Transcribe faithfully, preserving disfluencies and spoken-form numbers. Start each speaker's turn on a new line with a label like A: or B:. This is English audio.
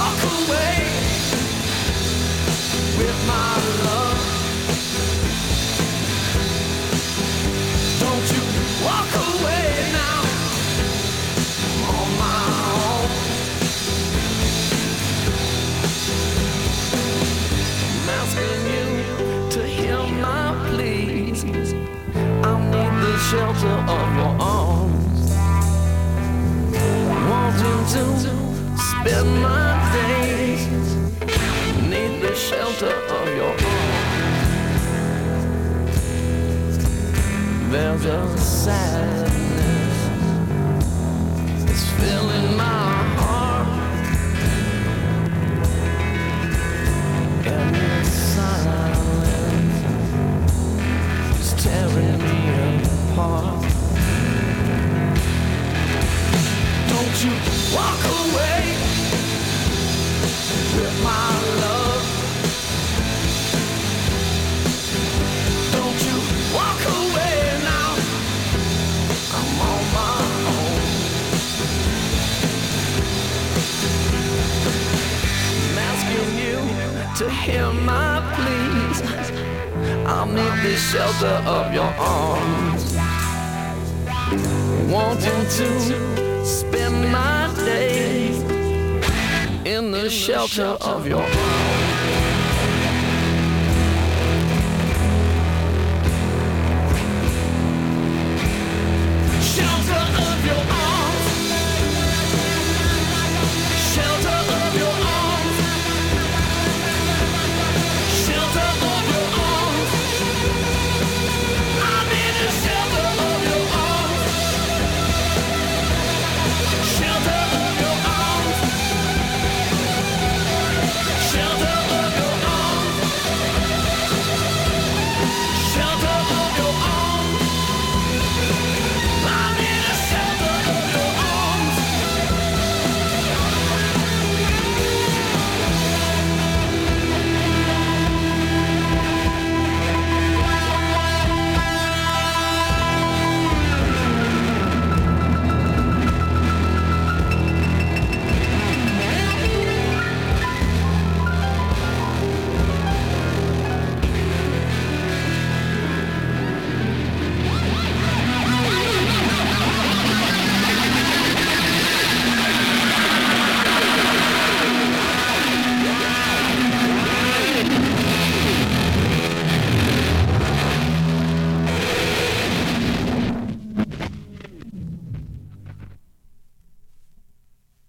A: walk away with my love? Don't you walk away now. I'm on my own. I'm asking you to hear my pleas. I need the shelter of your arms. Wanting to spend my days. Need the shelter of your arms. There's a sadness that's filling my heart, and the silence is tearing me apart. Don't you walk away with my love. Don't you walk away now. I'm on my own. I'm asking you to hear my pleas. I'll need the shelter of your arms. Wanting to spend my days in the shelter of your arms.